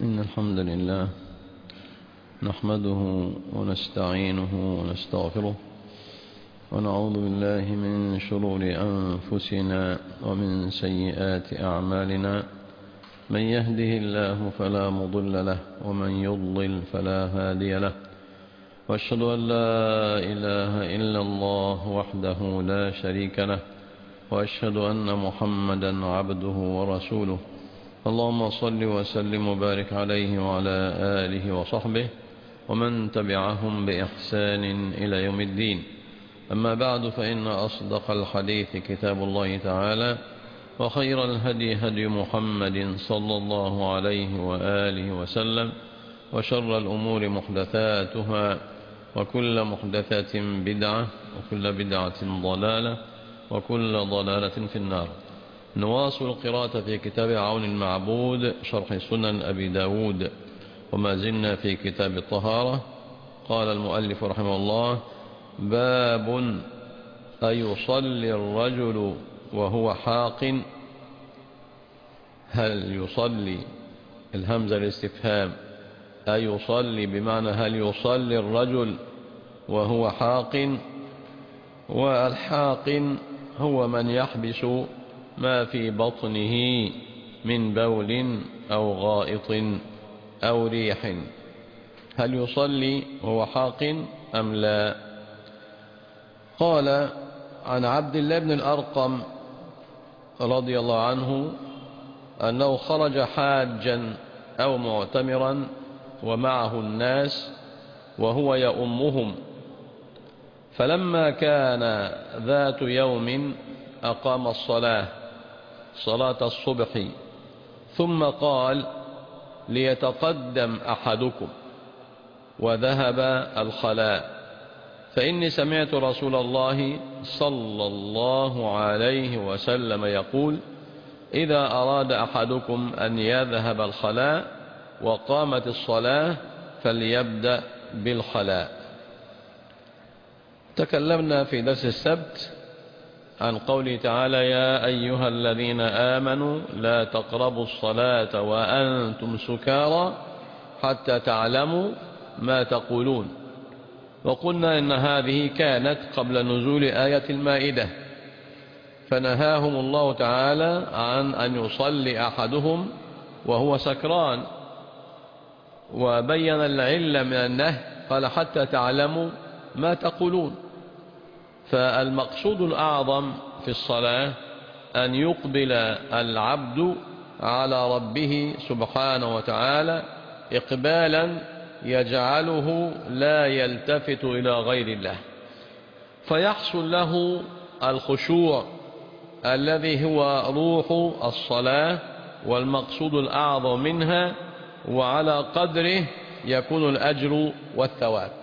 إن الحمد لله نحمده ونستعينه ونستغفره ونعوذ بالله من شرور أنفسنا ومن سيئات أعمالنا. من يهده الله فلا مضل له ومن يضلل فلا هادي له، وأشهد أن لا إله إلا الله وحده لا شريك له، وأشهد أن محمدا عبده ورسوله. اللهم صل وسلم وبارك عليه وعلى آله وصحبه ومن تبعهم بإحسان إلى يوم الدين. أما بعد، فإن أصدق الحديث كتاب الله تعالى، وخير الهدي هدي محمد صلى الله عليه وآله وسلم، وشر الأمور محدثاتها، وكل محدثة بدعة، وكل بدعة ضلالة، وكل ضلالة في النار. نواصل القراءة في كتاب عون المعبود شرح سنن أبي داود، وما زلنا في كتاب الطهارة. قال المؤلف رحمه الله: باب أيصلي الرجل وهو حاق. هل يصلي؟ الهمزة الاستفهام، أيصلي بمعنى هل يصلي الرجل وهو حاق. والحاق هو من يحبس ما في بطنه من بول أو غائط أو ريح. هل يصلي وهو حاق أم لا؟ قال عن عبد الله بن الأرقم رضي الله عنه أنه خرج حاجا أو معتمرا ومعه الناس وهو يؤمهم، فلما كان ذات يوم أقام الصلاة، صلاة الصبح، ثم قال: ليتقدم أحدكم، وذهب الخلاء، فإني سمعت رسول الله صلى الله عليه وسلم يقول: إذا أراد أحدكم أن يذهب الخلاء وقامت الصلاة فليبدأ بالخلاء. تكلمنا في درس السبت عن قوله تعالى: يا أيها الذين آمنوا لا تقربوا الصلاة وأنتم سكارى حتى تعلموا ما تقولون. وقلنا إن هذه كانت قبل نزول آية المائدة، فنهاهم الله تعالى عن أن يصلي أحدهم وهو سكران، وبين العلة من النهي، قال: حتى تعلموا ما تقولون. فالمقصود الأعظم في الصلاة أن يقبل العبد على ربه سبحانه وتعالى إقبالا يجعله لا يلتفت إلى غير الله، فيحصل له الخشوع الذي هو روح الصلاة والمقصود الأعظم منها، وعلى قدره يكون الأجر والثواب.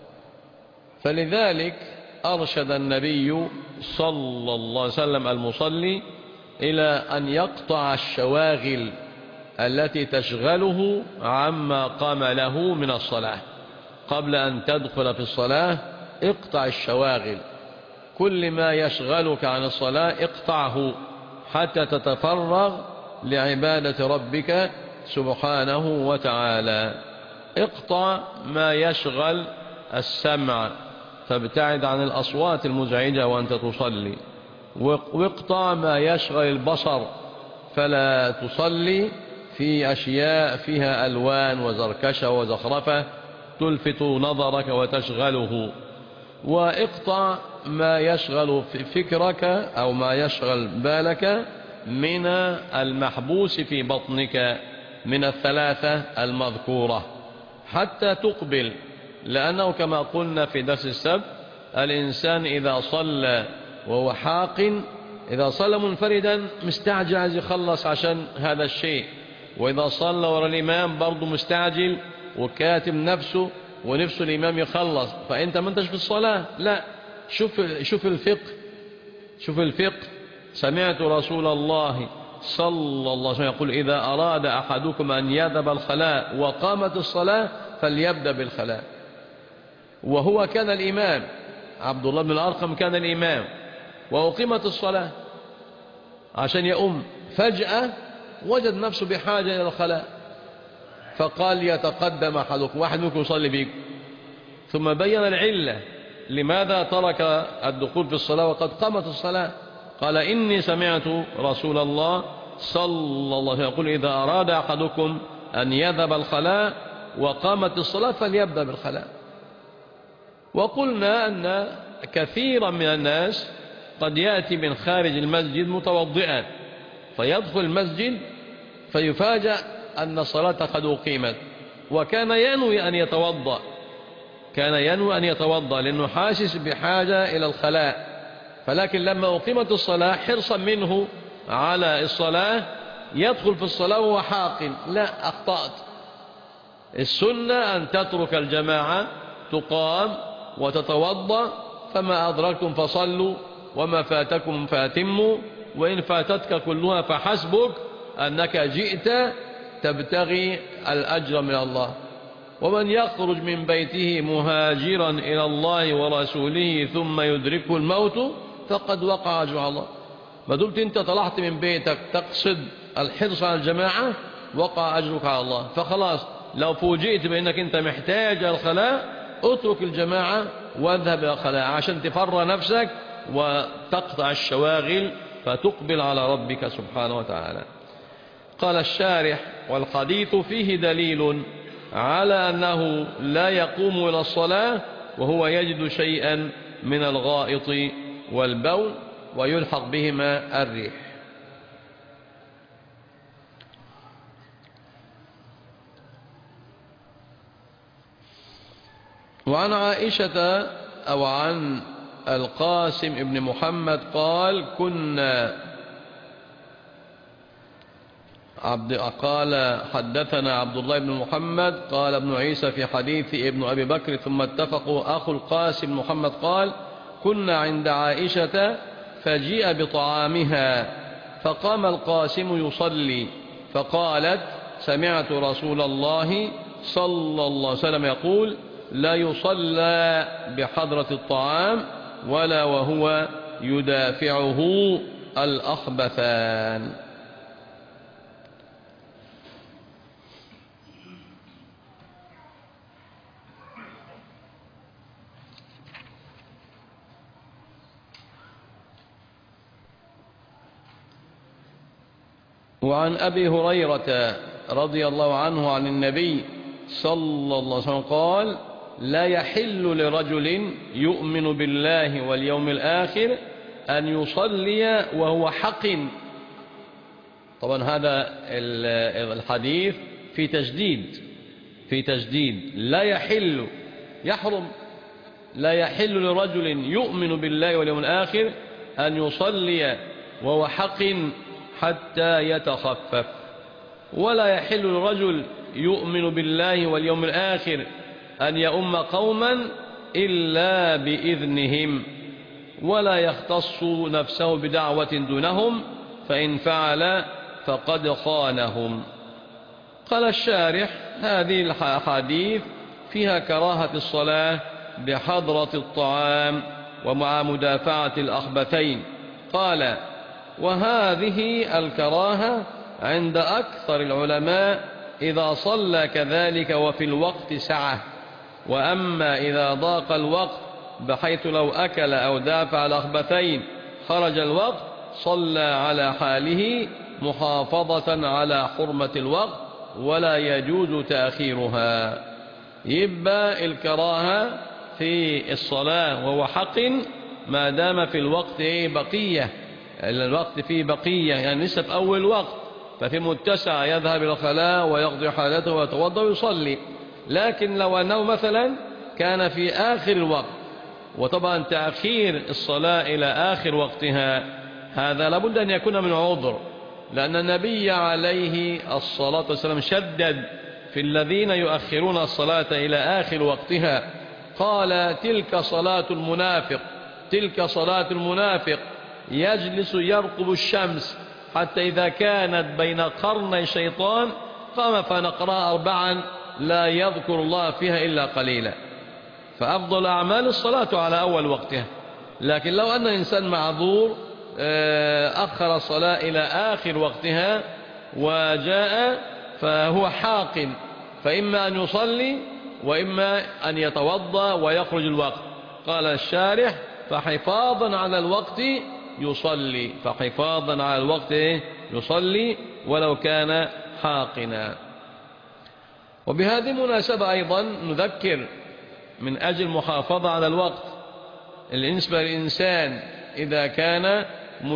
فلذلك أرشد النبي صلى الله عليه وسلم المصلي إلى أن يقطع الشواغل التي تشغله عما قام له من الصلاة. قبل أن تدخل في الصلاة اقطع الشواغل، كل ما يشغلك عن الصلاة اقطعه حتى تتفرغ لعبادة ربك سبحانه وتعالى. اقطع ما يشغل السمع، فابتعد عن الأصوات المزعجة وأنت تصلي، واقطع ما يشغل البصر، فلا تصلي في أشياء فيها ألوان وزركشة وزخرفة تلفت نظرك وتشغله، واقطع ما يشغل فكرك أو ما يشغل بالك من المحبوس في بطنك من الثلاثة المذكورة حتى تقبل. لأنه كما قلنا في درس السبت، الإنسان إذا صلى وهو حاق، إذا صلى منفردا مستعجل عايز يخلص عشان هذا الشيء، وإذا صلى وراء الإمام برضه مستعجل وكاتم نفسه ونفسه الإمام يخلص، فأنت ما انتش في الصلاة. لا، شوف الفقه. سمعت رسول الله صلى الله عليه وسلم يقول: إذا أراد أحدكم أن يذهب الخلاء وقامت الصلاة فليبدأ بالخلاء. وهو كان الإمام، عبد الله بن الأرقم كان الإمام، وأقيمت الصلاة عشان يؤم، فجأة وجد نفسه بحاجة إلى الخلاء، فقال يتقدم أحدكم، واحد منكم يصلي بكم، ثم بين العلة لماذا ترك الدخول في الصلاة وقد قامت الصلاة. قال إني سمعت رسول الله صلى الله عليه وسلم يقول إذا أراد أحدكم أن يذهب الخلاء وقامت الصلاة فليبدأ بالخلاء. وقلنا أن كثيرا من الناس قد يأتي من خارج المسجد متوضئا فيدخل المسجد فيفاجأ أن الصلاة قد أقيمت، وكان ينوي أن يتوضأ، لأنه حاسس بحاجة إلى الخلاء، فلكن لما أقيمت الصلاة حرصا منه على الصلاة يدخل في الصلاة وهو حاقن. لا، أخطأت. السنة أن تترك الجماعة تقام وتتوضأ، فما أدركتم فصلوا وما فاتكم فاتموا، وإن فاتتك كلها فحسبك أنك جئت تبتغي الأجر من الله. ومن يخرج من بيته مهاجرا إلى الله ورسوله ثم يدركه الموت فقد وقع أجر الله. ما دمت أنت طلعت من بيتك تقصد الحرص على الجماعة وقع أجرك على الله. فخلاص لو فوجئت بأنك أنت محتاج الخلاء اترك الجماعة واذهب إلى الخلاء عشان تفرغ نفسك وتقطع الشواغل فتقبل على ربك سبحانه وتعالى. قال الشارح والحديث فيه دليل على أنه لا يقوم إلى الصلاة وهو يجد شيئا من الغائط والبول ويلحق بهما الريح. وعن عائشة أو عن القاسم ابن محمد قال قال حدثنا عبد الله بن محمد قال ابن عيسى في حديث ابن أبي بكر ثم اتفقوا أخو القاسم محمد قال كنا عند عائشة فجيء بطعامها فقام القاسم يصلي فقالت سمعت رسول الله صلى الله عليه وسلم يقول لا يصلى بحضرة الطعام ولا وهو يدافعه الأخبثان. وعن أبي هريرة رضي الله عنه عن النبي صلى الله عليه وسلم قال لا يحل لرجل يؤمن بالله واليوم الآخر أن يصلي وهو حق. طبعا هذا الحديث في تجديد لا يحل، يحرم، لا يحل لرجل يؤمن بالله واليوم الآخر أن يصلي وهو حق حتى يتخفف، ولا يحل لرجل يؤمن بالله واليوم الآخر أن يؤم قوما إلا بإذنهم، ولا يختص نفسه بدعوة دونهم فإن فعل فقد خانهم. قال الشارح هذه الحديث فيها كراهة الصلاة بحضرة الطعام ومع مدافعة الأخبثين. قال وهذه الكراهة عند أكثر العلماء إذا صلى كذلك وفي الوقت سعة، وأما إذا ضاق الوقت بحيث لو أكل أو دافع الأخبثين خرج الوقت صلى على حاله محافظة على حرمة الوقت ولا يجوز تأخيرها. يبقى الكراهة في الصلاة وهو حق ما دام في الوقت بقية، الوقت فيه بقية يعني لسه في أول وقت، ففي متسع يذهب إلى الخلاء ويقضي حالته ويتوضأ ويصلي. لكن لو أنه مثلا كان في آخر الوقت، وطبعا تأخير الصلاة إلى آخر وقتها هذا لابد أن يكون من عذر، لأن النبي عليه الصلاة والسلام شدد في الذين يؤخرون الصلاة إلى آخر وقتها. قال تلك صلاة المنافق يجلس يرقب الشمس حتى إذا كانت بين قرني شيطان قام فنقرأ 4 لا يذكر الله فيها إلا قليلا. فأفضل أعمال الصلاة على أول وقتها. لكن لو أن إنسان معذور أخر الصلاة إلى آخر وقتها وجاء فهو حاق فإما أن يصلي وإما أن يتوضأ ويخرج الوقت. قال الشارح فحفاظا على الوقت يصلي، فحفاظا على الوقت يصلي ولو كان حاقنا. وبهذه المناسبة أيضا نذكر من أجل المحافظة على الوقت بالنسبة للإنسان إذا كان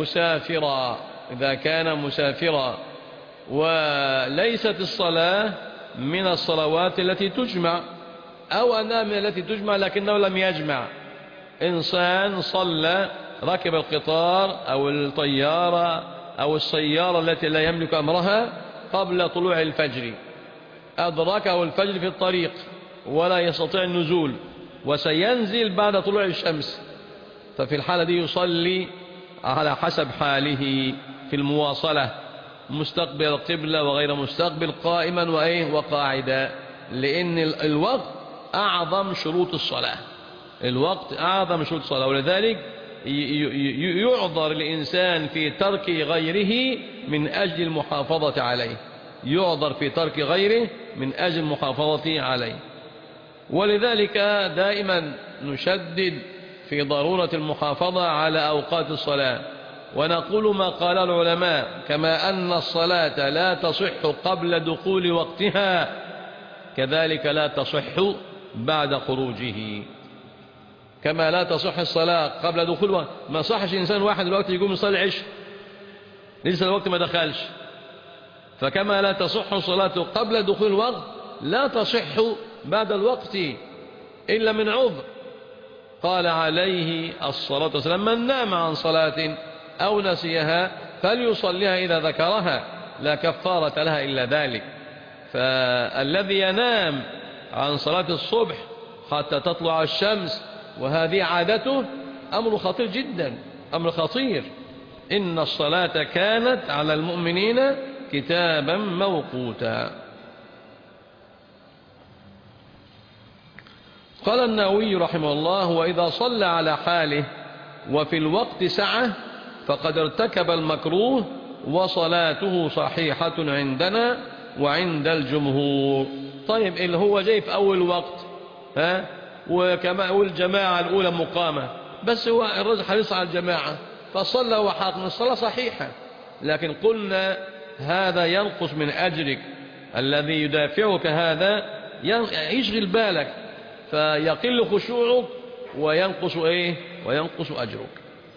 مسافرا وليست الصلاة من الصلوات التي تجمع أو أنها من التي تجمع لكنه لم يجمع. إنسان صلى، ركب القطار أو الطيارة أو السيارة التي لا يملك أمرها قبل طلوع الفجر، أدركه الفجر في الطريق ولا يستطيع النزول وسينزل بعد طلوع الشمس، ففي الحالة دي يصلي على حسب حاله في المواصلة، مستقبل القبلة وغير مستقبل، قائما وقاعدا، لأن الوقت أعظم شروط الصلاة. الوقت أعظم شروط الصلاة، ولذلك يعذر الإنسان في ترك غيره من أجل المحافظة عليه، يعذر في ترك غيره من أجل المحافظة عليه. ولذلك دائما نشدد في ضرورة المحافظة على أوقات الصلاة، ونقول ما قال العلماء: كما أن الصلاة لا تصح قبل دخول وقتها كذلك لا تصح بعد خروجه. كما لا تصح الصلاة قبل دخول وقت، ما صحش إنسان واحد الوقت يقوم يصلي العشاء لسه الوقت ما دخلش، فكما لا تصح الصلاة قبل دخول الوقت لا تصح بعد الوقت إلا من عذر. قال عليه الصلاة والسلام: من نام عن صلاة أو نسيها فليصليها إذا ذكرها، لا كفارة لها إلا ذلك. فالذي ينام عن صلاة الصبح حتى تطلع الشمس وهذه عادته أمر خطير جدا، أمر خطير. إن الصلاة كانت على المؤمنين كتابا موقوتا. قال النووي رحمه الله: وإذا صلى على حاله وفي الوقت سعة فقد ارتكب المكروه وصلاته صحيحة عندنا وعند الجمهور. طيب اللي هو جاي في أول وقت وكما والجماعة الأولى مقامة، بس هو الرجل حريص على الجماعة فصلى وحاق، الصلاة صحيحة، لكن قلنا هذا ينقص من أجرك، الذي يدافعك هذا يشغل بالك فيقل خشوعك وينقص وينقص أجرك.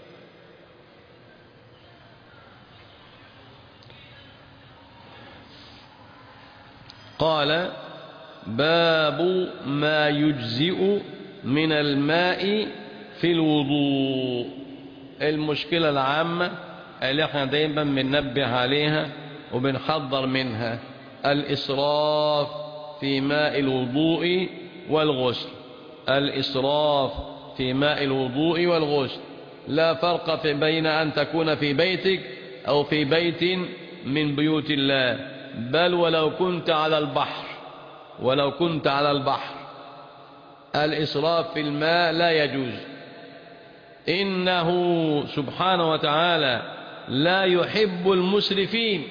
قال: باب ما يجزئ من الماء في الوضوء. المشكلة العامة اللي احنا دايما بننبه عليها وبنحذر منها: الإسراف في ماء الوضوء والغسل. الإسراف في ماء الوضوء والغسل. لا فرق بين أن تكون في بيتك أو في بيت من بيوت الله، بل ولو كنت على البحر، ولو كنت على البحر الإسراف في الماء لا يجوز. إنه سبحانه وتعالى لا يحب المسرفين،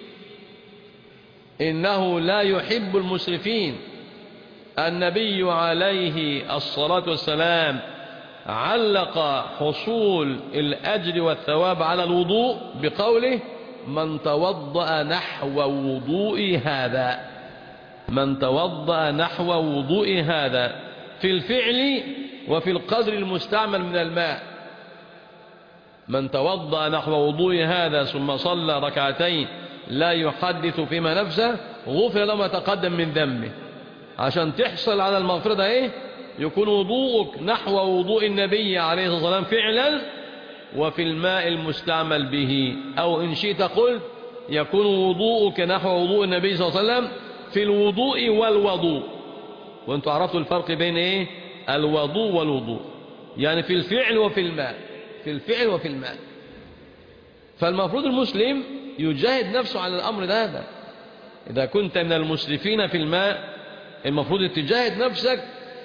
إنه لا يحب المسرفين. النبي عليه الصلاة والسلام علق حصول الأجر والثواب على الوضوء بقوله: من توضأ نحو وضوء هذا، من توضأ نحو وضوء هذا، في الفعل وفي القدر المستعمل من الماء. من توضأ نحو وضوء هذا ثم صلى ركعتين لا يحدث فيما نفسه غفر له ما تقدم من ذنبه. عشان تحصل على المغفرة ده يكون وضوءك نحو وضوء النبي عليه الصلاة والسلام فعلا وفي الماء المستعمل به، أو إن شئت قلت يكون وضوءك نحو وضوء النبي صلى الله عليه وسلم في الوضوء والوضوء. وانتوا عرفتوا الفرق بين الوضوء والوضوء، يعني في الفعل وفي الماء، في الفعل وفي الماء. فالمفروض المسلم يجاهد نفسه على الأمر هذا. إذا كنت من المسرفين في الماء المفروض تجاهد نفسك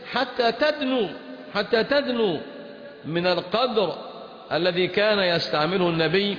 حتى تدنو من القدر الذي كان يستعمله النبي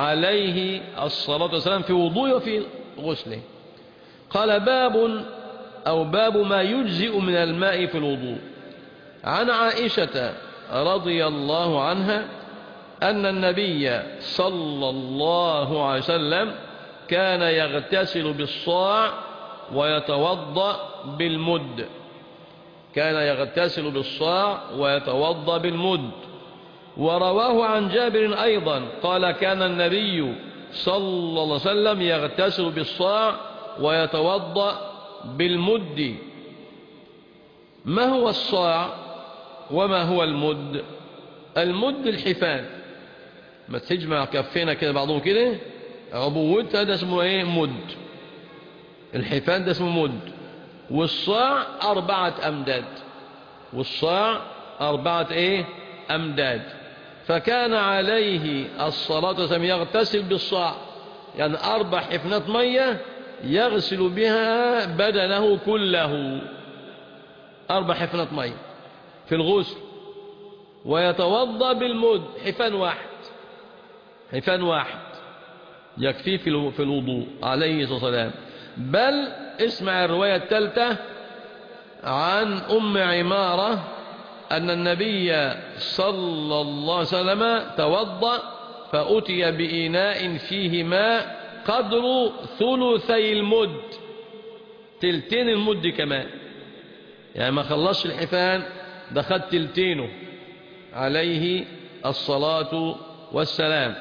عليه الصلاة والسلام في وضوءه وفي غسله. قال: باب أو باب ما يجزئ من الماء في الوضوء. عن عائشة رضي الله عنها أن النبي صلى الله عليه وسلم كان يغتسل بالصاع ويتوضأ بالمد. كان يغتسل بالصاع ويتوضأ بالمد. ورواه عن جابر أيضا قال كان النبي صلى الله عليه وسلم يغتسل بالصاع ويتوضأ بالمد. ما هو الصاع وما هو المد؟ المد الحفان، ما تجمع كفينا كده بعضهم كده عبوت، هذا اسمه ايه؟ مد. الحفان ده اسمه مد. والصاع 4 أمداد. والصاع 4 ايه؟ أمداد. فكان عليه الصلاة والسلام يغتسل بالصاع، يعني 4 حفنات مية يغسل بها بدنه كله. 4 حفنات مية في الغسل. ويتوضأ بالمد، حفان واحد. حفان واحد يكفيه في الوضوء عليه الصلاة والسلام. بل اسمع الرواية الثالثة عن أم عمارة أن النبي صلى الله عليه وسلم توضأ فأتي بإناء فيه ماء قدر 1/3 المد، 2/3 المد كمان، يعني ما خلصش الحفان ده خد 2/3 عليه الصلاة والسلام.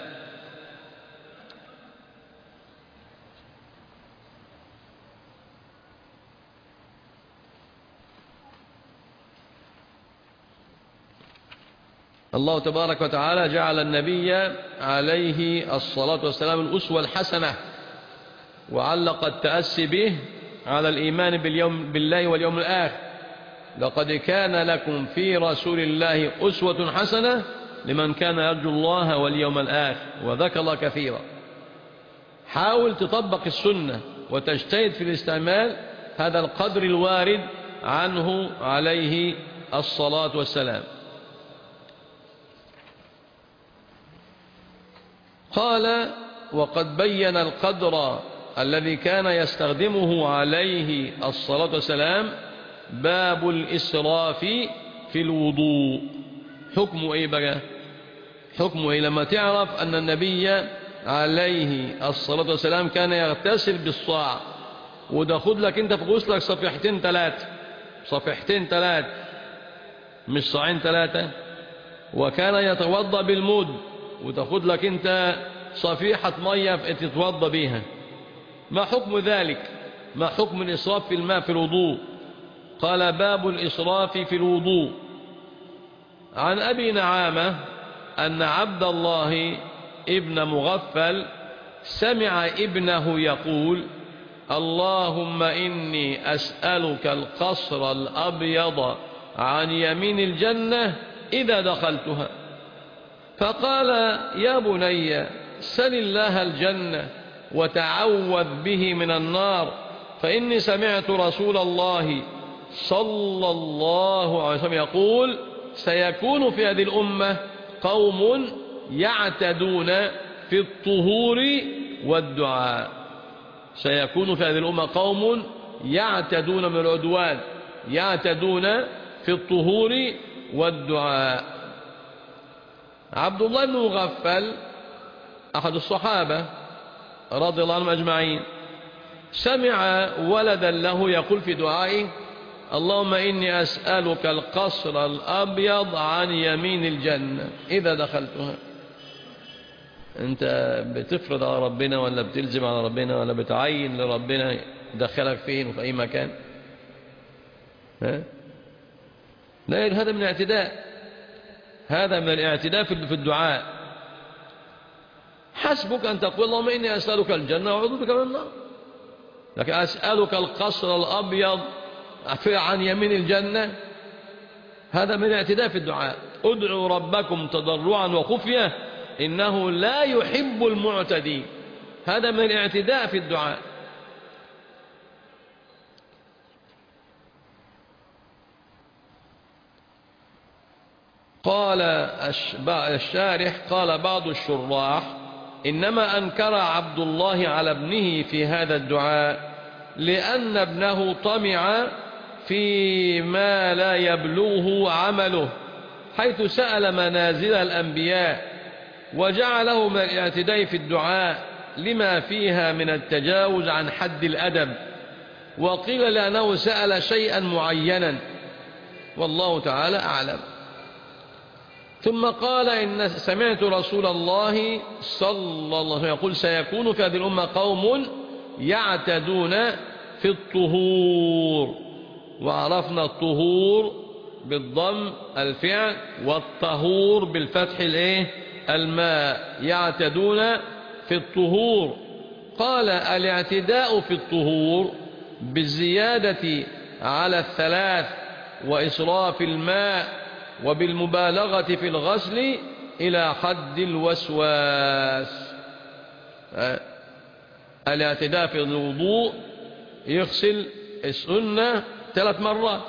الله تبارك وتعالى جعل النبي عليه الصلاة والسلام الأسوة الحسنة، وعلق التأسي به على الإيمان بالله واليوم الآخر. لقد كان لكم في رسول الله أسوة حسنة لمن كان يرجو الله واليوم الآخر، وذكر الله كثيرا. حاول تطبق السنة وتجتهد في الاستعمال هذا القدر الوارد عنه عليه الصلاة والسلام. قال وقد بين القدر الذي كان يستخدمه عليه الصلاة والسلام باب الإسراف في الوضوء. حكمه ايه بقى؟ حكمه ايه لما تعرف ان النبي عليه الصلاة والسلام كان يغتسل بالصاع، وده خد لك انت في غسلك صفيحتين 3، صفيحتين 3 مش صاعين 3، وكان يتوضأ بالمد، وتاخد لك انت صفيحة مية تتوضأ بيها. ما حكم ذلك؟ ما حكم الإسراف في الماء في الوضوء؟ قال باب الإسراف في الوضوء. عن أبي نعامة أن عبد الله ابن مغفل سمع ابنه يقول اللهم إني أسألك القصر الأبيض عن يمين الجنة إذا دخلتها. فقال يا بني سل الله الجنة وتعوذ به من النار، فإني سمعت رسول الله صلى الله عليه وسلم يقول سيكون في هذه الأمة قوم يعتدون في الطهور والدعاء. سيكون في هذه الأمة قوم يعتدون من العدوان، يعتدون في الطهور والدعاء. عبد الله بن مغفل أحد الصحابة رضي الله عنهم أجمعين سمع ولدا له يقول في دعائه اللهم إني أسألك القصر الأبيض عن يمين الجنة إذا دخلتها. أنت بتفرض على ربنا ولا بتلزم على ربنا ولا بتعين لربنا دخلك فين وفي أي مكان؟ ها؟ لا، هذا من الاعتداء، هذا من الاعتداء في الدعاء. حسبك أن تقول اللهم إني أسألك الجنة وأعوذ بك من النار، لكن أسألك القصر الأبيض عن يمين الجنة، هذا من الاعتداء في الدعاء. ادعوا ربكم تضرعا وخفية إنه لا يحب المعتدين، هذا من الاعتداء في الدعاء. قال الشارح قال بعض الشراح إنما أنكر عبد الله على ابنه في هذا الدعاء لأن ابنه طمع فيما لا يبلغه عمله، حيث سأل منازل الأنبياء وجعله من الاعتداء في الدعاء لما فيها من التجاوز عن حد الأدب، وقيل لأنه سأل شيئا معينا، والله تعالى أعلم. ثم قال إن سمعت رسول الله صلى الله عليه وسلم يقول سيكون في هذه الأمة قوم يعتدون في الطهور، وعرفنا الطهور بالضم الفعل والطهور بالفتح الماء، يعتدون في الطهور. قال الاعتداء في الطهور بالزيادة على الثلاث وإسراف الماء وبالمبالغة في الغسل إلى حد الوسواس. الاعتداء في الوضوء يغسل السنة 3 مرات،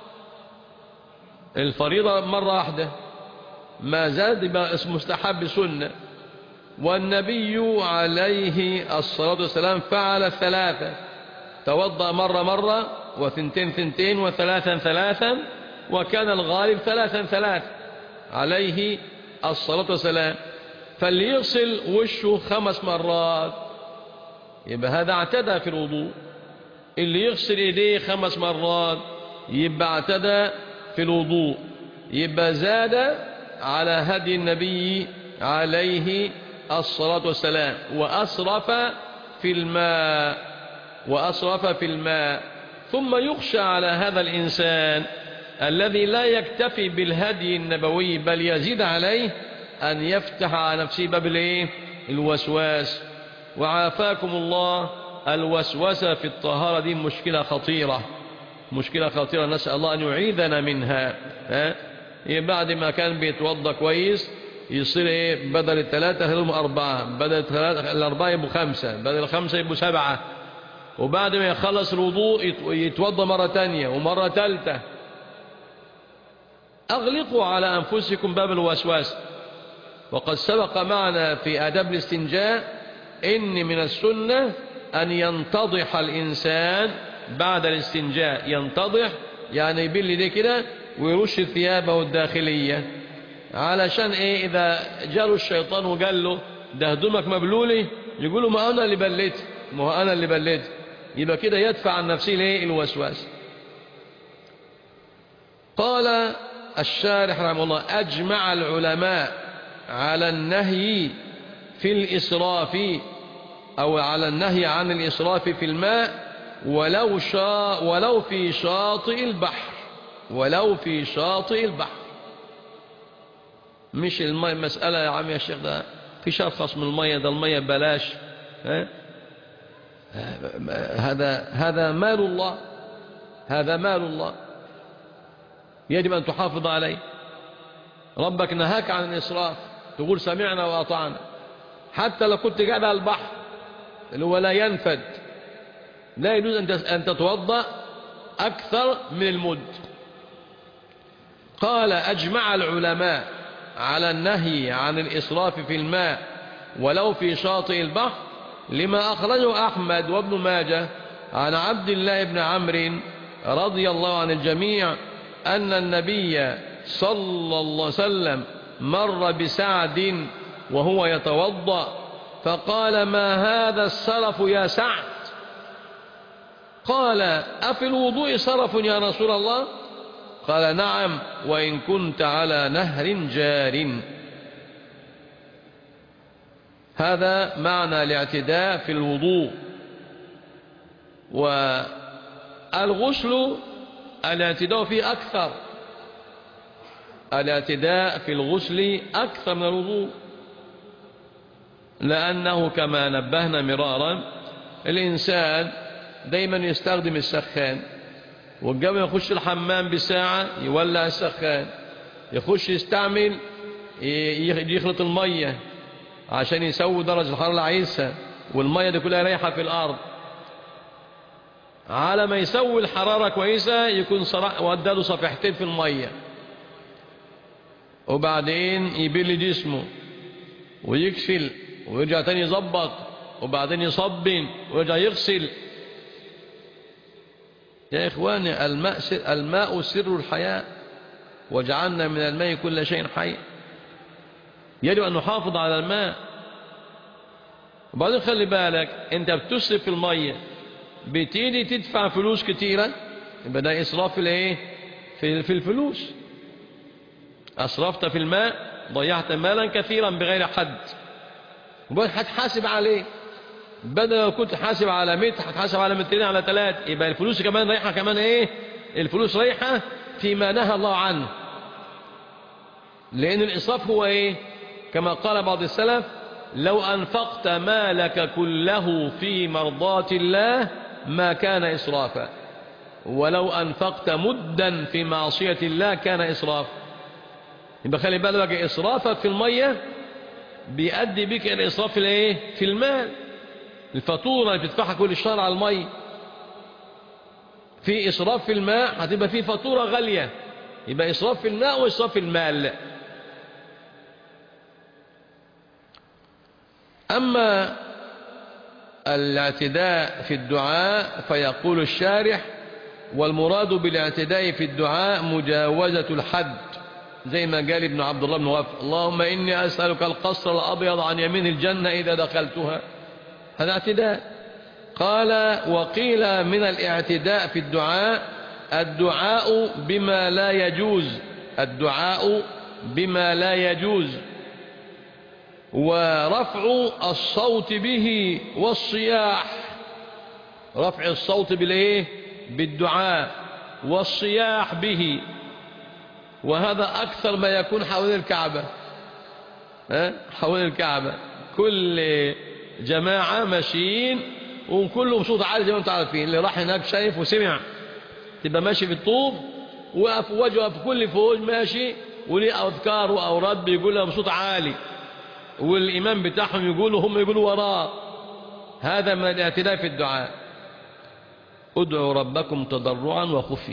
الفريضة مرة واحدة، ما زاد يبقى اسمه مستحب سنة. والنبي عليه الصلاة والسلام فعل 3، توضأ مرة وثنتين ثنتين وثلاثا ثلاثا، وكان الغالب 3 عليه الصلاة والسلام. فاللي يغسل وشه 5 مرات يبقى هذا اعتدى في الوضوء، اللي يغسل ايديه 5 مرات يبقى اعتدى في الوضوء، يبقى زاد على هدي النبي عليه الصلاة والسلام، وأسرف في الماء. ثم يخشى على هذا الإنسان الذي لا يكتفي بالهدي النبوي بل يزيد عليه أن يفتح على نفسه باب الوسواس. وعافاكم الله، الوسوسة في الطهارة دي مشكلة خطيرة، نسأل الله أن يعيذنا منها. بعد ما كان بيتوضى كويس يصير بدل 3 يصيرهم 4، بدل 4 يبقوا 5، بدل 5 يبقوا 7، وبعد ما يخلص الوضوء يتوضى مرة تانية ومرة ثالثة. أغلقوا على أنفسكم باب الوسواس. وقد سبق معنا في آداب الاستنجاء إن من السنة أن ينتضح الإنسان بعد الاستنجاء، ينتضح يعني يبل ليه كده ويرش ثيابه الداخلية، علشان إذا جاله الشيطان وقال له ده هدومك مبلولة، يقول له ما أنا اللي بليت، يبقى كده يدفع عن نفسه الوسواس. قال الشارح رحمه الله أجمع العلماء على النهي في الإسراف، أو على النهي عن الإسراف في الماء ولو في شاطئ البحر، مش الماء مسألة يا عم يا شيخ ده في شرخص من المية، ده المية بلاش، هذا مال الله، يجب أن تحافظ عليه. ربك نهاك عن الإسراف، تقول سمعنا وأطعنا، حتى لو كنت قاعد على البحر اللي هو لا ينفد، لا يجوز أن تتوضأ أكثر من المد. قال أجمع العلماء على النهي عن الإسراف في الماء ولو في شاطئ البحر، لما أخرجه أحمد وابن ماجه عن عبد الله بن عمرو رضي الله عن الجميع أن النبي صلى الله عليه وسلم مر بسعد وهو يتوضأ فقال ما هذا السرف يا سعد؟ قال أفي الوضوء سرف يا رسول الله؟ قال نعم وإن كنت على نهر جار. هذا معنى الاعتداء في الوضوء. والغسل الاعتداء فيه أكثر، الاعتداء في الغسل أكثر من الوضوء، لأنه كما نبهنا مرارا الإنسان دايما يستخدم السخان، وقبل ما يخش الحمام بساعة يولع السخان، يخش يستعمل يخلط المية عشان يسوي درجة الحرارة اللي عايزها، والمية دي كلها رايحة في الأرض. على ما يسوي الحرارة كويسة يكون وداله صفحتين في المية، وبعدين يبل جسمه ويكفل ويرجع تاني يظبط، وبعدين يصبن ويرجع يغسل. يا إخواني الماء سر الحياة، وجعلنا من الماء كل شيء حي. يجب أن نحافظ على الماء. وبعدين خلي بالك، أنت بتسرف في المية، بتيجي تدفع فلوس كتيرة، يبقى ده إسراف في الإيه؟ في الفلوس. أسرفت في الماء، ضيعت مالا كثيرا بغير حد، وبعدين هتحاسب عليه. بدل لو كنت حاسب على 100 هتحاسب على 200 على 3، يبقى الفلوس كمان رايحة كمان إيه؟ الفلوس رايحة فيما نهى الله عنه. لأن الإسراف هو إيه؟ كما قال بعض السلف: لو أنفقت مالك كله في مرضاة الله ما كان إسرافا، ولو أنفقت مدا في معصية الله كان إسراف. يبقى خلي بالك، إسرافك في المية بيؤدي بك إلى إسراف في الإيه؟ في المال. الفاتورة اللي بتدفعها كل شهر على المية، في إسراف في الماء هتبقى في فاتورة غالية، يبقى إسراف في الماء وإسراف في المال. أما الاعتداء في الدعاء فيقول الشارح: والمراد بالاعتداء في الدعاء مجاوزة الحد، زي ما قال ابن عبد الله بن وهب: اللهم إني أسألك القصر الأبيض عن يمين الجنة إذا دخلتها. هذا اعتداء. قال: وقيل من الاعتداء في الدعاء بما لا يجوز، الدعاء بما لا يجوز، ورفع الصوت به والصياح. رفع الصوت بالإيه؟ بالدعاء، والصياح به. وهذا أكثر ما يكون حوالين الكعبة. حوالين الكعبة كل جماعة ماشيين وكلهم صوت عالي زي ما انتم عارفين. اللي راح هناك شايف وسمع. تبقى ماشي في الطوف، وقف وجهه في كل فوج ماشي، وليه أذكار وأوراد بيقولها بصوت عالي، والإمام بتاعهم يقولوا هم يقولوا وراه. هذا من الاعتداء في الدعاء. ادعوا ربكم تضرعا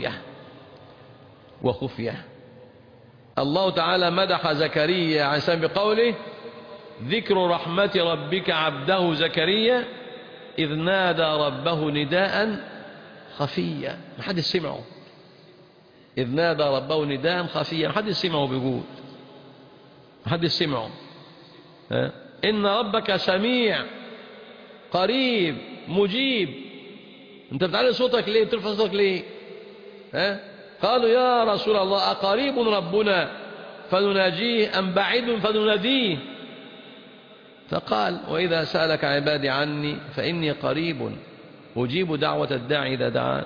وخفية. الله تعالى مدح زكريا عن سبب قوله: ذكر رحمة ربك عبده زكريا إذ نادى ربه نداء خفيا. ما حد سمعه. إذ نادى ربه نداء خفيا، ما حد سمعه بيقول، ما حد سمعه. إن ربك سميع قريب مجيب. أنت بتعلي صوتك ليه؟ بترفع صوتك ليه؟ قالوا: يا رسول الله أقريب ربنا فنناجيه أم بعيد فنناديه؟ فقال: وإذا سألك عبادي عني فإني قريب أجيب دعوة الداعي إذا دعان.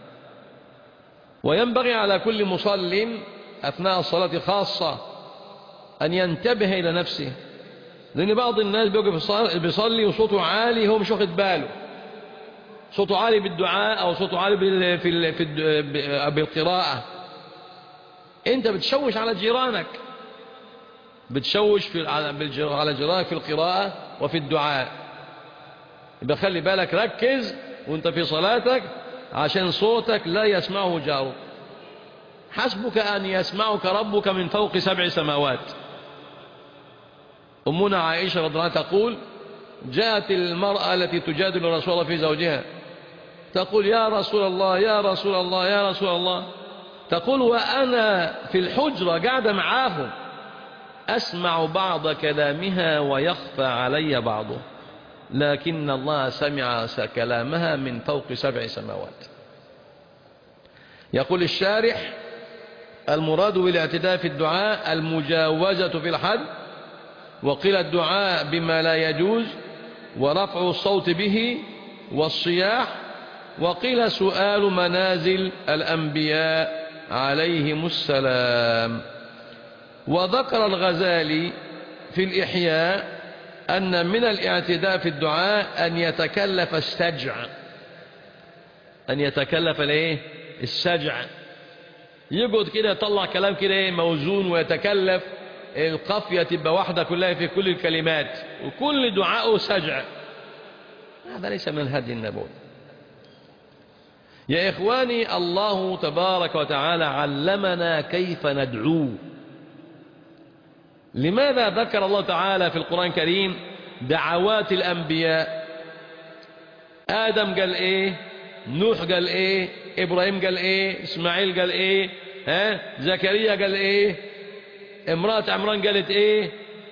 وينبغي على كل مصل أثناء الصلاة خاصة أن ينتبه إلى نفسه، لأن بعض الناس بيصلي وصوته عالي هو مش واخد باله. صوته عالي بالدعاء أو صوته عالي بالقراءة. أنت بتشوش على جيرانك، بتشوش على جيرانك في القراءة وفي الدعاء. يبقى خلي بالك، ركز وانت في صلاتك عشان صوتك لا يسمعه جارك. حسبك أن يسمعك ربك من فوق 7 سماوات. أمنا عائشة رضي الله عنها تقول: جاءت المرأة التي تجادل رسول الله في زوجها تقول: يا رسول الله يا رسول الله يا رسول الله. تقول: وأنا في الحجرة قاعدة معاهم أسمع بعض كلامها ويخفى علي بعضه، لكن الله سمع كلامها من فوق 7 سماوات. يقول الشارح: المراد بالاعتداء في الدعاء المجاوزة في الحد، وقيل الدعاء بما لا يجوز، ورفع الصوت به، والصياح، وقيل سؤال منازل الأنبياء عليهم السلام. وذكر الغزالي في الإحياء أن من الاعتداء في الدعاء أن يتكلف السجع. أن يتكلف السجع، يقعد كده يطلع كلام كده موزون ويتكلف، القافية تبقى واحدة كلها في كل الكلمات، وكل دعاءه سجع. هذا ليس من الهدي النبوي. يا إخواني، الله تبارك وتعالى علمنا كيف ندعو. لماذا ذكر الله تعالى في القرآن الكريم دعوات الأنبياء؟ آدم قال إيه؟ نوح قال ايه؟ ابراهيم قال ايه؟ اسماعيل قال ايه؟ زكريا قال ايه؟ امرأة عمران قالت ايه؟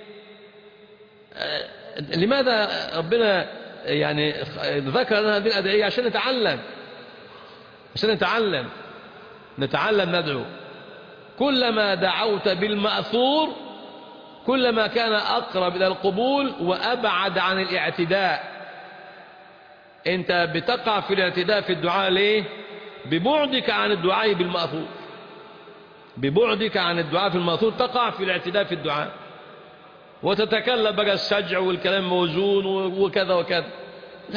لماذا ربنا يعني ذكر لنا هذه الأدعية؟ عشان نتعلم، نتعلم ندعو. كلما دعوت بالمأثور كلما كان أقرب إلى القبول وأبعد عن الاعتداء. أنت بتقع في الاعتداء في الدعاء ليه؟ ببعدك عن الدعاء بالمأثور، ببعدك عن الدعاء في المأثور تقع في الاعتداء في الدعاء، وتتكلم بقى السجع والكلام موزون وكذا وكذا. لا،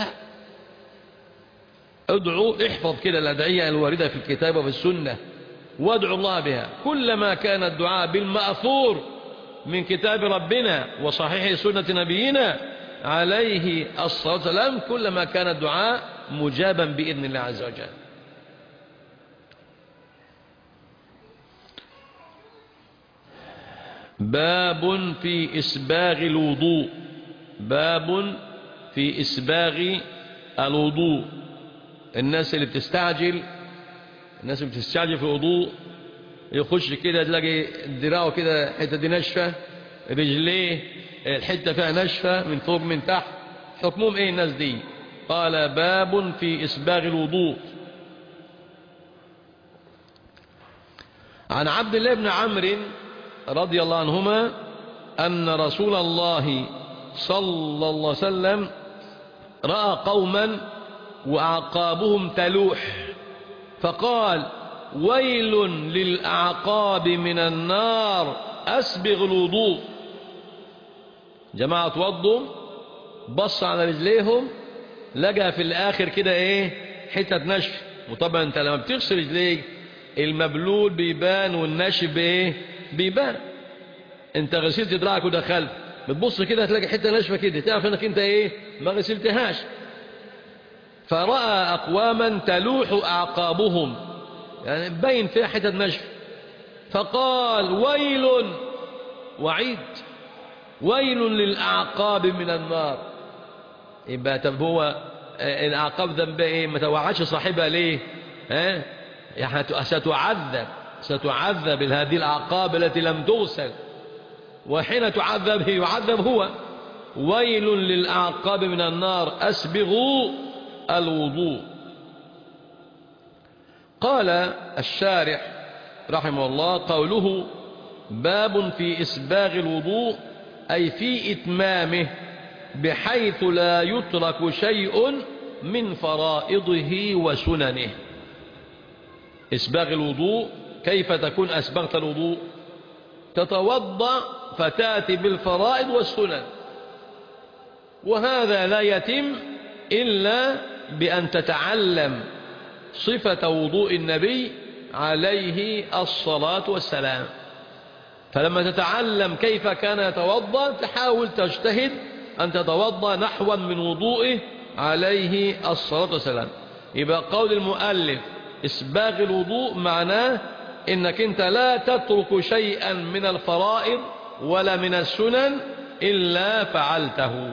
ادعو، احفظ كده الأدعية الواردة في الكتاب وفي السنة وادعو الله بها. كلما كان الدعاء بالمأثور من كتاب ربنا وصحيح سنة نبينا عليه الصلاة والسلام كلما كان الدعاء مجابا بإذن الله عز وجل. باب في إسباغ الوضوء. باب في إسباغ الوضوء. الناس اللي بتستعجل في الوضوء، يخش كده تلاقي دراعه كده حتة دي ناشفة، رجليه الحتة فيها ناشفة من فوق من تحت. حكمهم ايه الناس دي؟ قال باب في إسباغ الوضوء. عن عبد الله بن عمرو رضي الله عنهما أن رسول الله صلى الله عليه وسلم رأى قوما وأعقابهم تلوح فقال ويل للأعقاب من النار أسبغ الوضوء. جماعة توضوا، بص على رجليهم لقى في الآخر كده ايه؟ حتة نشف. وطبعا انت لما بتغسل رجليك المبلول بيبان والناشف بايه؟ بيبان. انت غسلت دراعك ودخلت بتبص كده هتلاقي حتة ناشفة كده، تعرف انك انت ايه؟ ما غسلتهاش. فرأى أقواما تلوح أعقابهم، يعني باين فيها حتة نشف، فقال ويل، وعيد، ويل للأعقاب من النار. يبقى طب هو الأعقاب ذنبها ايه؟ ما توعدش صاحبها ليه؟ يعني ستعذب هذه الأعقاب التي لم تغسل، وحين تعذب يعذب هو. ويل للأعقاب من النار أسبغوا الوضوء. قال الشارح رحمه الله قوله باب في إسباغ الوضوء أي في إتمامه بحيث لا يترك شيء من فرائضه وسننه. إسباغ الوضوء كيف تكون أسبغت الوضوء؟ تتوضأ فتأتي بالفرائض والسنن، وهذا لا يتم إلا بأن تتعلم صفة وضوء النبي عليه الصلاة والسلام. فلما تتعلم كيف كان يتوضأ تحاول تجتهد أن تتوضأ نحوا من وضوئه عليه الصلاة والسلام. يبقى قول المؤلف إسباغ الوضوء معناه إنك أنت لا تترك شيئا من الفرائض ولا من السنن إلا فعلته.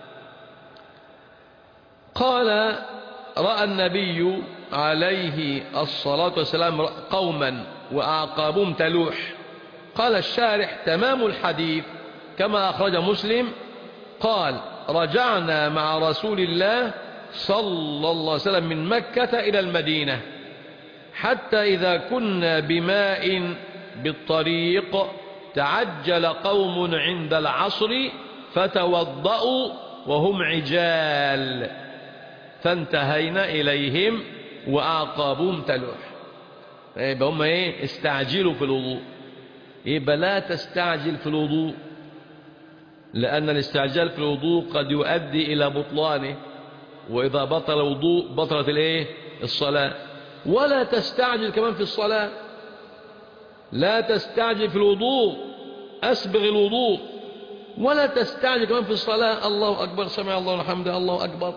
قال رأى النبي عليه الصلاة والسلام قوما وأعقابهم تلوح. قال الشارح تمام الحديث كما أخرج مسلم قال رجعنا مع رسول الله صلى الله عليه وسلم من مكة إلى المدينة حتى إذا كنا بماء بالطريق تعجل قوم عند العصر فتوضأوا وهم عجال فانتهينا إليهم وأعقابهم تلوح. يبقى هم ايه؟ استعجلوا في الوضوء. يبقى لا تستعجل في الوضوء، لأن الاستعجال في الوضوء قد يؤدي إلى بطلانه، وإذا بطل الوضوء بطلت الايه؟ الصلاة. ولا تستعجل كمان في الصلاة، لا تستعجل في الوضوء، أسبغ الوضوء. ولا تستعجل كمان في الصلاة الله أكبر سمع الله الحمد الله أكبر،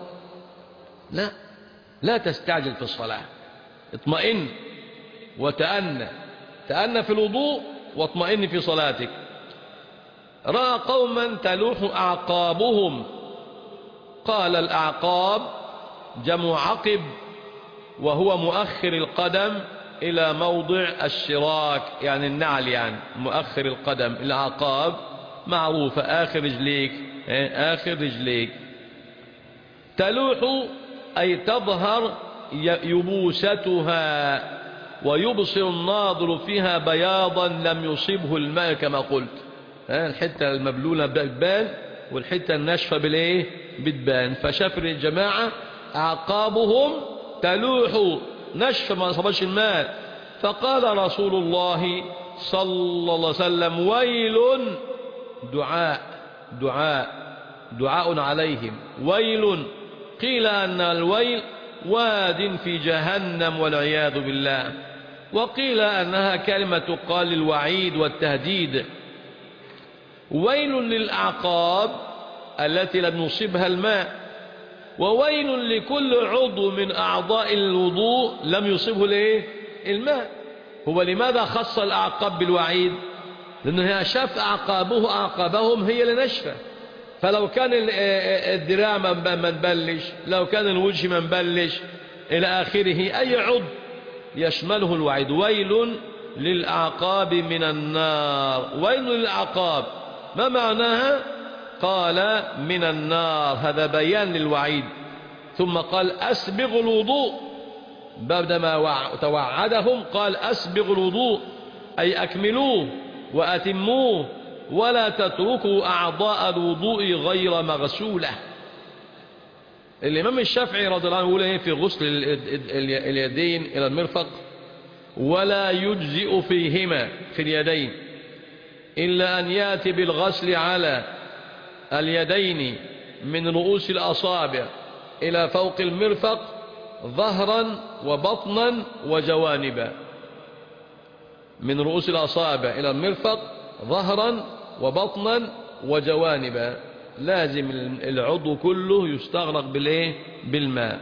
لا تستعجل في الصلاة. اطمئن وتأنى، تأنى في الوضوء واطمئن في صلاتك. رأى قوما تلوح أعقابهم. قال الأعقاب جمع عقب، وهو مؤخر القدم إلى موضع الشراك، يعني النعل، يعني مؤخر القدم العقاب معروفة، آخر رجليك، آخر رجليك. تلوح أي تظهر يبوستها، ويبصر الناظر فيها بياضا لم يصبه الماء كما قلت. الحتة المبلولة بتبان والحتة الناشفة بالايه بتبان. فشاف الجماعة أعقابهم تلوح نشفة ما صبش الماء. فقال رسول الله صلى الله عليه وسلم: ويل، دعاء عليهم، ويل. قيل أن الويل واد في جهنم والعياذ بالله، وقيل أنها كلمة تقال للوعيد والتهديد. ويل للأعقاب التي لم يصبها الماء، وويل لكل عضو من أعضاء الوضوء لم يصبه الماء. هو لماذا خص الأعقاب بالوعيد؟ لأنه شاف أعقابهم هي لنشفة. فلو كان الدراع ما نبلش، لو كان الوجه ما نبلش إلى آخره، أي عضو يشمله الوعيد. ويل للأعقاب من النار. ويل للأعقاب ما معناها؟ قال من النار، هذا بيان للوعيد. ثم قال أسبغ الوضوء، بعدما توعدهم قال أسبغ الوضوء، أي أكملوه وأتموه، ولا تتركوا أعضاء الوضوء غير مغسولة. الإمام الشافعي رضي الله عنه يقول في غسل اليدين إلى المرفق: ولا يجزئ فيهما، في اليدين، إلا أن يأتي بالغسل على اليدين من رؤوس الأصابع إلى فوق المرفق ظهرا وبطنا وجوانبا. من رؤوس الأصابع إلى المرفق ظهرا وبطنا وجوانبا. لازم العضو كله يستغرق بالماء.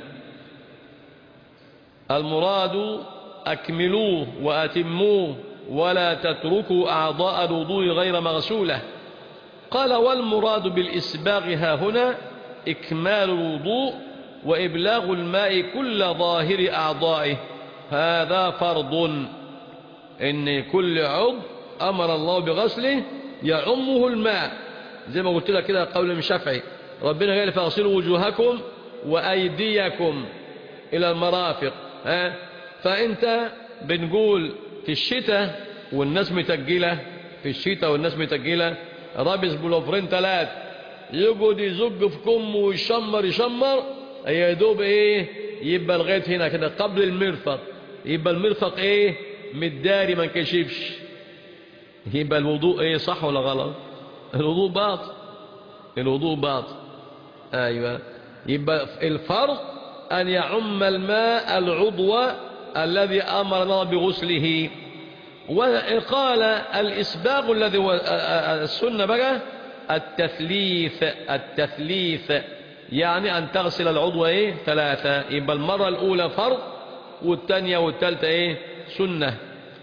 المراد أكملوه وأتموه ولا تتركوا أعضاء الوضوء غير مغسولة. قال: والمراد بالإسباغ ها هنا إكمال الوضوء وإبلاغ الماء كل ظاهر أعضائه. هذا فرض، إن كل عضو أمر الله بغسله يعمه الماء، زي ما قلت لك كده قول الشافعي: ربنا قال: فاغسلوا وجوهكم وأيديكم إلى المرافق. فأنت بنقول في الشتاء والناس متجلة، في الشتاء والناس متجلة، رابس بلوفرين 3 يقعد يزق في كمه ويشمر يا دوب يبقى لغايه هنا كده قبل المرفق، يبقى المرفق متداري ما انكشفش. يبقى الوضوء صح ولا غلط؟ الوضوء باطل، الوضوء باطل. ايوه، يبقى الفرض ان يعم الماء العضو الذي امر الله بغسله. وقال الإسباغ الذي هو السنة بقى التثليث، يعني أن تغسل العضو 3. يبقى المرة الأولى فرض، والثانية والثالثة سنة.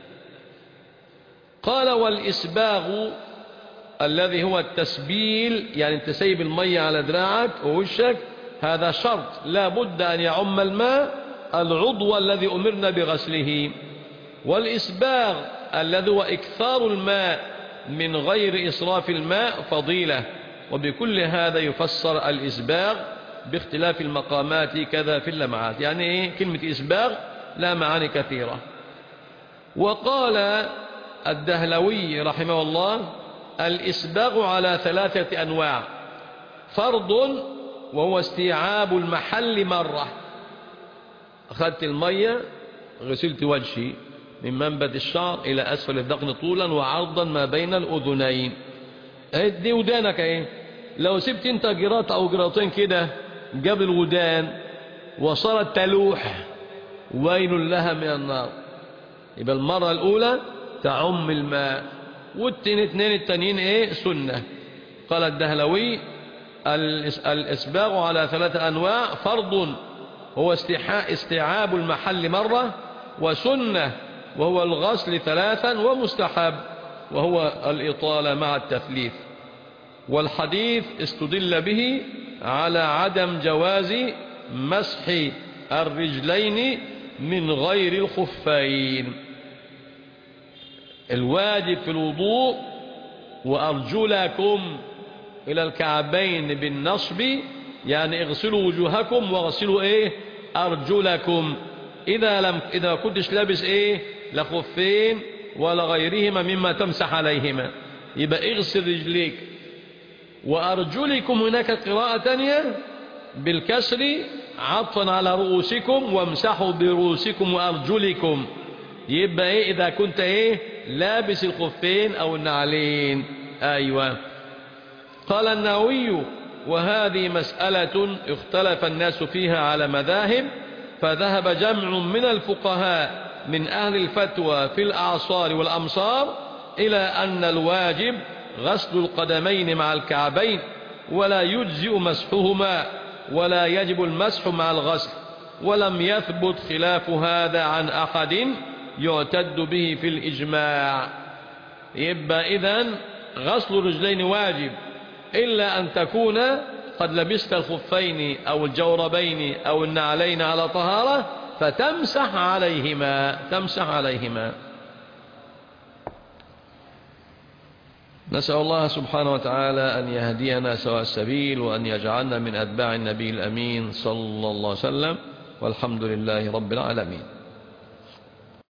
قال: والإسباغ الذي هو التسبيل، يعني انت سيب المية على دراعك ووشك، هذا شرط، لا بد أن يعم الماء العضو الذي أمرنا بغسله. والإسباغ الذي هو إكثار الماء من غير إسراف الماء فضيلة. وبكل هذا يفسر الإسباغ باختلاف المقامات كذا في اللمعات. يعني كلمة إسباغ لا معاني كثيرة. وقال الدهلوي رحمه الله: الإسباغ على 3 أنواع: فرض وهو استيعاب المحل مرة، أخذت المية غسلت وجهي من منبت الشعر إلى أسفل الذقن طولا وعرضا ما بين الأذنين، دي ودانك لو سبت انت جراط أو جراطين كده قبل الودان وصارت تلوح، ويل لها من النار. يبقى المرة الأولى تعم الماء، والاتنين التانيين سنة. قال الدهلوي: الإسباغ على 3 أنواع: فرض هو استيعاب المحل مرة، وسنة وهو الغسل 3، ومستحب وهو الإطالة مع التثليث. والحديث استدل به على عدم جواز مسح الرجلين من غير الخفين. الواجب في الوضوء وأرجلكم إلى الكعبين بالنصب، يعني اغسلوا وجوهكم واغسلوا أرجلكم. إذا كنتش لابس لا خفين ولا غيرهما مما تمسح عليهما، يبقى اغسل رجليك. وأرجلكم هناك قراءة تانية بالكسر عطفا على رؤوسكم، وامسحوا برؤوسكم وأرجلكم. يبقى إذا كنت لابس الخفين أو النعلين. أيوة. قال النووي: وهذه مسألة اختلف الناس فيها على مذاهب، فذهب جمع من الفقهاء من أهل الفتوى في الأعصار والأمصار إلى أن الواجب غسل القدمين مع الكعبين، ولا يجزئ مسحهما، ولا يجب المسح مع الغسل. ولم يثبت خلاف هذا عن أحد يعتد به في الإجماع. يبقى إذن غسل الرجلين واجب، إلا أن تكون قد لبست الخفين أو الجوربين أو النعلين على طهارة فتمسح عليهما. نسأل الله سبحانه وتعالى أن يهدينا سواء السبيل، وأن يجعلنا من أتباع النبي الأمين صلى الله عليه وسلم، والحمد لله رب العالمين.